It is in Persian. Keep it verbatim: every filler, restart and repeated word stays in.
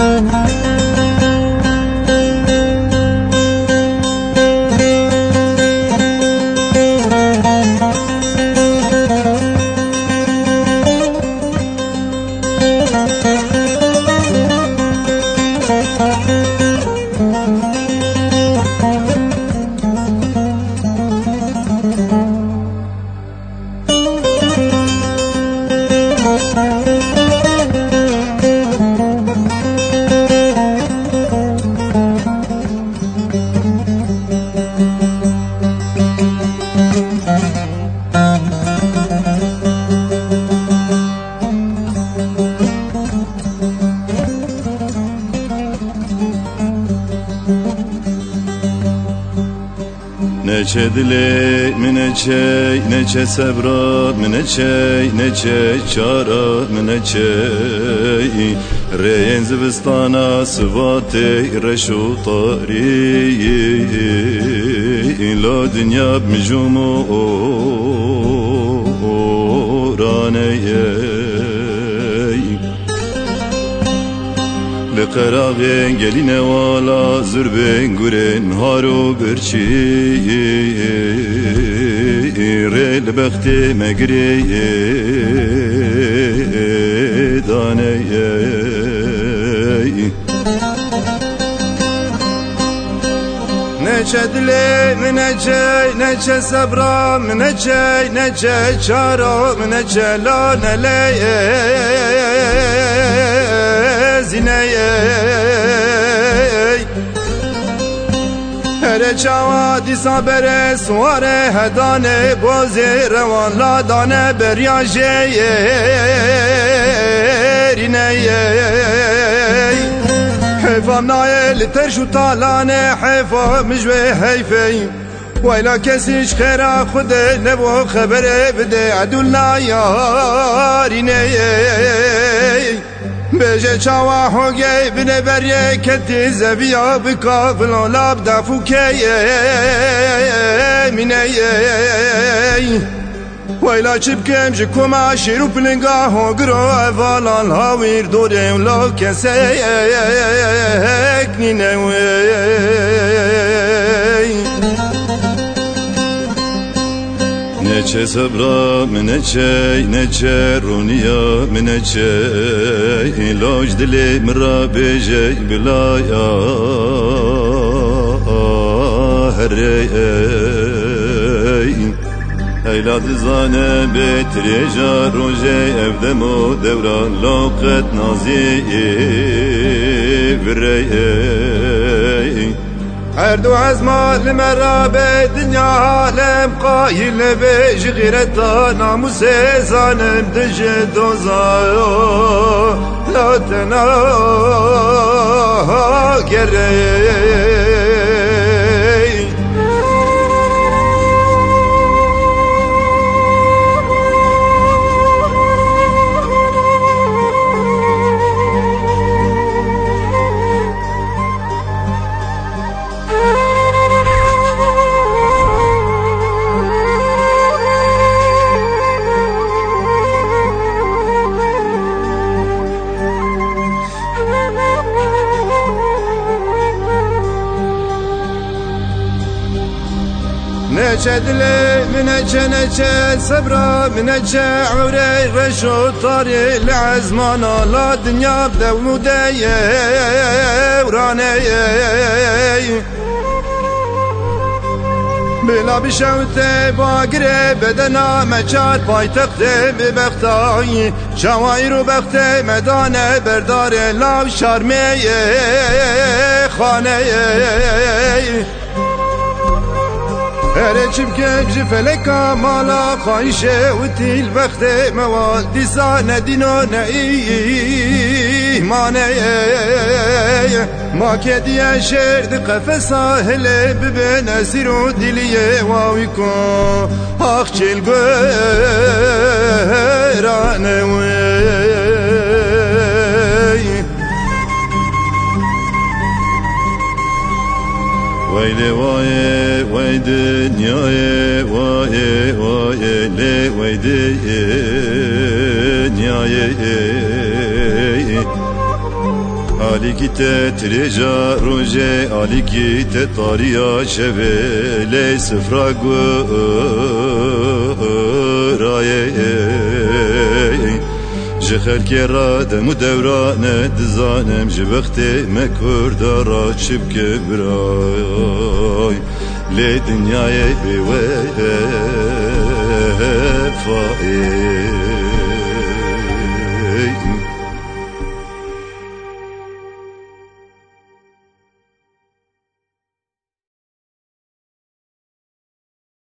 Neçe dile mi neçe, neçe sebra mi neçe, neçe çara mi neçe. Reyen zivistana sıvate reşu tari, la dünya bmicumu raneye. Leqerağen geline wala zürben guren haro berçi re lebexte megre daneye. Neçe dile mi neçe, neçe sabra mi neçe, neçe çara mi neçe la neleye zineye. Here çava disa bere suare hedane boze revan la dane beryaje rineye. Hefam naye liter şu talane hefa mjve heyfey ويلا كسيش خيرا خد نبو خبره بده عدولنا ياريني بيجي چاوا هوگي بنه بريه كتي زبيا بكافل لاب دافو كي مني ويلا چبكم جكوما شيرو بلنگا هوگرو اولان هاوير دورم لو كسيك نينوي. Neçe sabra mi neçe, neçe runiya mi neçe, loj dili mira beje bilaya herrey. Eylad zane betreja roje evdemo devran loqet nazi virey. Erdu azma limerrabe dünya alem qayil beji gireta namuse zanem dışı dozayo latena gerey. Neçe dile mi neçe neçe sabra mi neçe عوري رشو طاري العزمانا لا دنيا بدودية ورانية بلا بشوته باقري بدنا مچار پایتخته ببختایی شوایر بخته مدانه بردار لاو شرمیه خانه. هره چبکه جفلکا مالا خایشه و تیل وقت موال دیسا ندینو نئی مانه ما که دیه شرد قفص ساحله ببین اسیر و دیلیه واوی کن آخ چل گرانه وی ويلي واي واي دنياي واي واي لي واي دنياي Ali gite treja roje Ali gite tariya şeve le sıfra guraye ji xelkê ra dem û dewrane dizanem ji wextê me kurdara çibke biray lê dinyayê bê wefayê